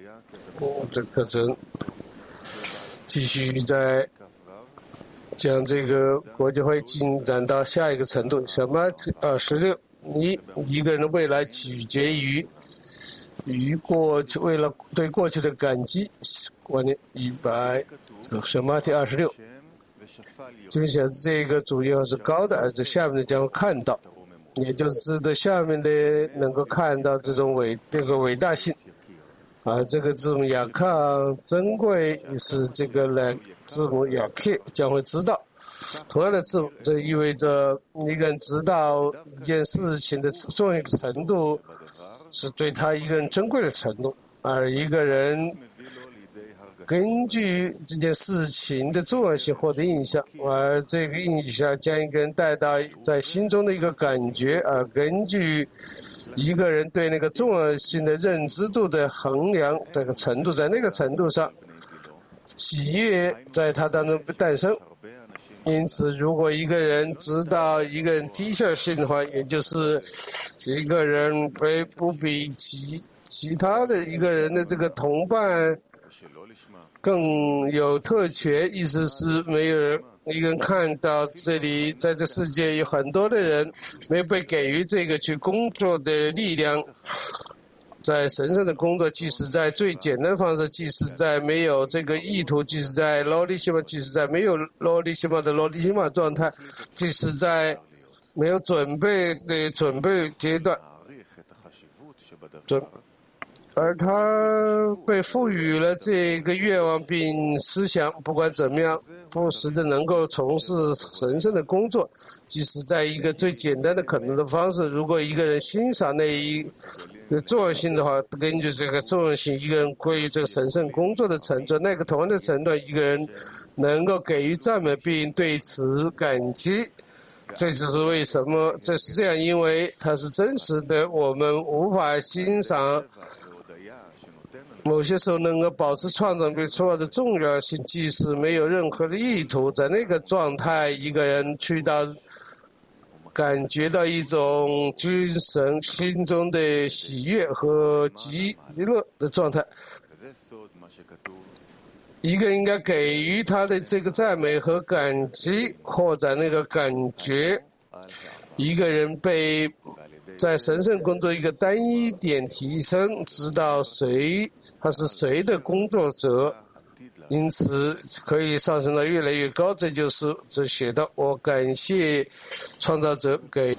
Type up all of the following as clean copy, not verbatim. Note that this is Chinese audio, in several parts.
这课程继续在将这个国际会进展到下一个程度。什么26？你一个人的未来取决于过去，为了对过去的感激。观念100，什么26？就像这个主要是高的，而这下面的将会看到，也就是指的下面的能够看到这种这个伟大性。这个字母雅康珍贵是这个来字母雅 K 将会知道。同样的字母，这意味着一个人知道一件事情的重要程度，是对他一个人珍贵的程度，而一个人根据这件事情的重要性获得印象，而这个印象将一个人带到在心中的一个感觉，而根据一个人对那个重要性的认知度的衡量这个程度，在那个程度上，喜悦在他当中诞生。因此，如果一个人知道一个人低效性的话，也就是一个人不比其他的一个人的这个同伴更有特权，意思是没有一个人看到这里，在这世界有很多的人没有被给予这个去工作的力量。在神圣的工作，即使在最简单的方式，即使在没有这个意图，即使在罗利西玛，即使在没有罗利西玛的罗利西玛状态，即使在没有准备的准备阶段，而他被赋予了这个愿望并思想，不管怎么样，不时的能够从事神圣的工作，即使在一个最简单的可能的方式。如果一个人欣赏这重要性的话，根据这个重要性，一个人关于这个神圣工作的程度，那个同样的程度，一个人能够给予赞美并对此感激。这就是为什么这是这样，因为它是真实的，我们无法欣赏。某些时候能够保持创造对错的重要性，即使没有任何的意图，在那个状态，一个人去到感觉到一种精神心中的喜悦和极乐的状态。一个人应该给予他的这个赞美和感激，扩展那个感觉。一个人被在神圣工作一个单一点提升，知道他是谁的工作者，因此可以上升到越来越高。这就是这写道：我感谢创造者给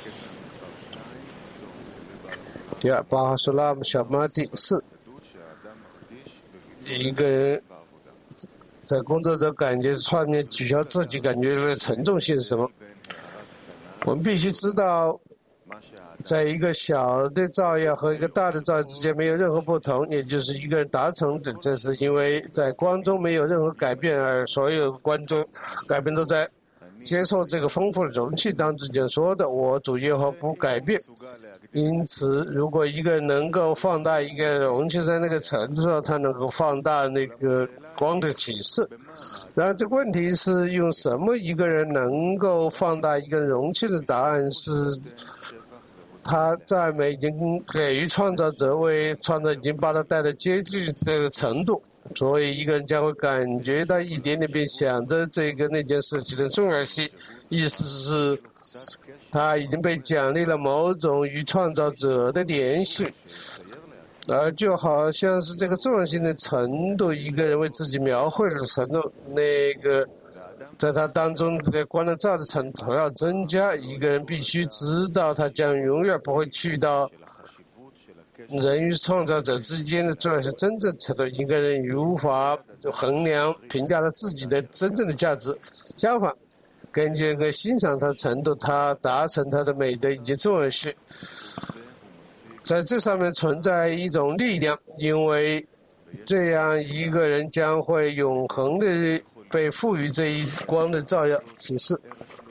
第二巴哈苏拉姆小马第4。一个人在工作者感觉上面取消自己感觉的沉重性是什么？我们必须知道，在一个小的照耀和一个大的照耀之间没有任何不同，也就是一个人达成的，这是因为在光中没有任何改变，而所有观众改变都在接受这个丰富的容器当之前说的我主耶和华不改变。因此，如果一个人能够放大一个容器，在那个程度上，他能够放大那个光的启示。然后这个问题是用什么一个人能够放大一个容器的答案是，他赞美已经给予创造者，为创造已经把他带到接近这个程度，所以一个人将会感觉到一点点，并想着那件事情的重要性。意思是，他已经被奖励了某种与创造者的联系，而就好像是这个重要性的程度，一个人为自己描绘的程度，那个在他当中这个光的照的程度要增加。一个人必须知道，他将永远不会去到人与创造者之间的重要性真正程度。一个人无法衡量评价他自己的真正的价值，相反，根据一个欣赏他的程度，他达成他的美德以及重要性，在这上面存在一种力量，因为这样一个人将会永恒的被赋予这一光的照耀启示。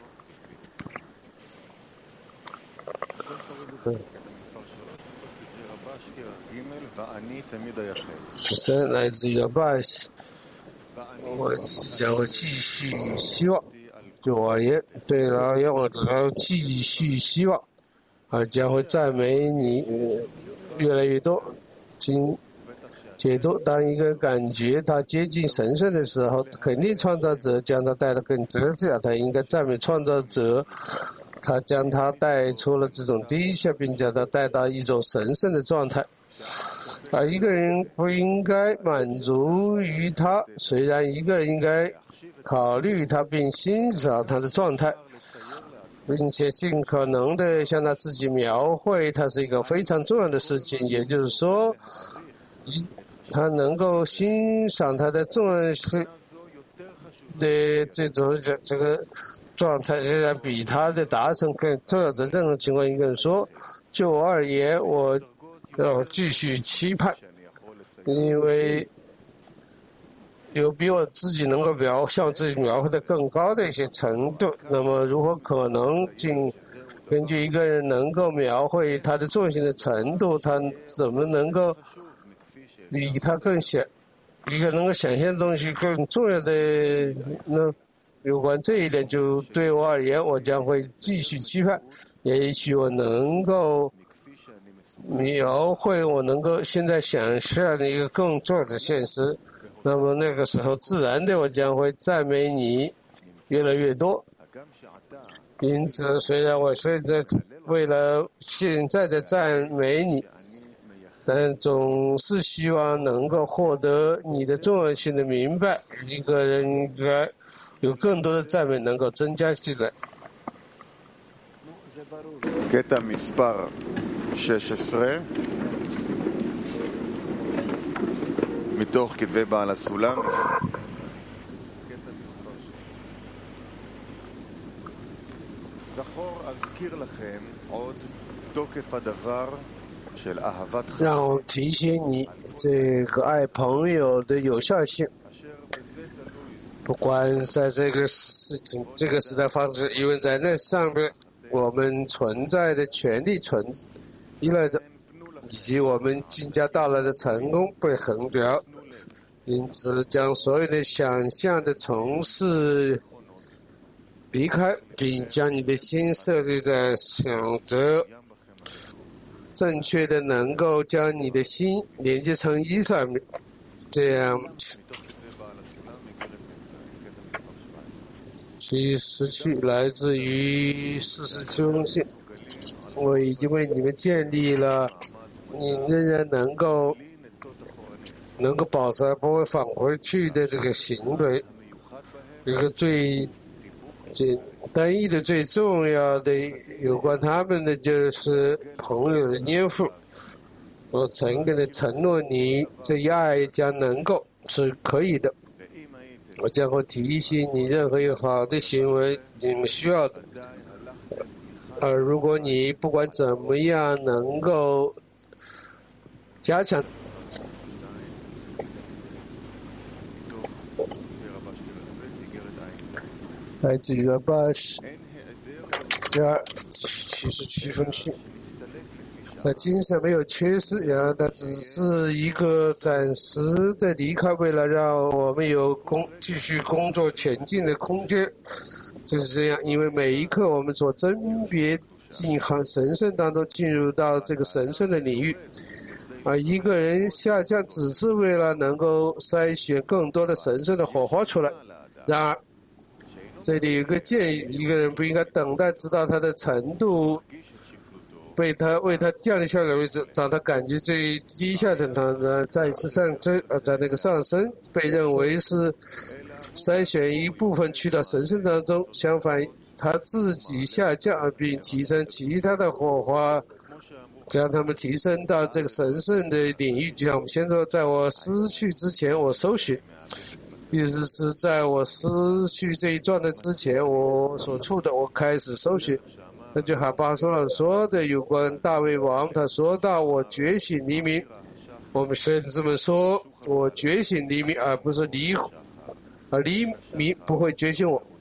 神来自于巴西，我将会继续希望。对我而言，对我而言，我只能继续希望，而将会赞美你越来越多。 解读：当一个人感觉他接近神圣的时候，肯定创造者将他带得更直接，他应该赞美创造者，他将他带出了这种低下，并将他带到一种神圣的状态。而一个人不应该满足于他，虽然一个人应该考虑他并欣赏他的状态，并且尽可能的向他自己描绘，它是一个非常重要的事情。也就是说，他能够欣赏他的重要性的这个状态，仍然比他的达成更重要。在任何情况，一个人说：“就我而言，我要继续期盼，因为有比我自己能够向自己描绘的更高的一些程度。那么，如何可能根据一个人能够描绘他的重要性的程度，他怎么能够比他一个能够想象的东西更重要的呢？有关这一点，就对我而言，我将会继续期盼。也许我能够描绘我能够现在想象的一个更重要的现实。那么那个时候，自然的我将会赞美你越来越多。因此，虽然我现在为了现在的赞美你，但总是希望能够获得你的重要性的明白。一个人应该有更多的赞美能够增加起来。 קטע מספר 16 מתוך כתבי בעל הסולם. זכור אזכיר לכם עוד תוקף הדבר של אהבת חיים. 让我提醒你这个爱朋友的有效性。不管在这个事情、这个时代发生，因为在那上面我们存在的权利依赖着，以及我们即将到来的成功被衡量。因此，将所有的想象的从事离开，并将你的心设立在想着正确的能够将你的心连接成一上面，这样其失去来自于47封信。我已经为你们建立了你仍然能够保持不会返回去的这个行为。一个最单一的、最重要的有关他们的就是朋友的念父。我诚恳的承诺你，这一爱将能够是可以的。我将会提醒你任何一个好的行为你们需要的。而如果你不管怎么样能够加强来自于87封信，在精神没有缺失，然而它只是一个暂时的离开，为了让我们有继续工作前进的空间。就是这样，因为每一刻我们所甄别进行神圣当中进入到这个神圣的领域，而一个人下降只是为了能够筛选更多的神圣的火花出来。然而这里有个建议，一个人不应该等待直到他的程度为他降下来为止，当他感觉最低下的他再一次上升，在那个上升被认为是筛选一部分去到神圣当中，相反他自己下降并提升其他的火花，将他们提升到这个神圣的领域。就像我们先说，在我失去之前我搜寻，意思是在我失去这一状态之前我所处的我开始搜寻。那就哈巴说了说的有关大卫王，他说到我觉醒黎明，我们甚至们说我觉醒黎明，而不是黎明不会觉醒我。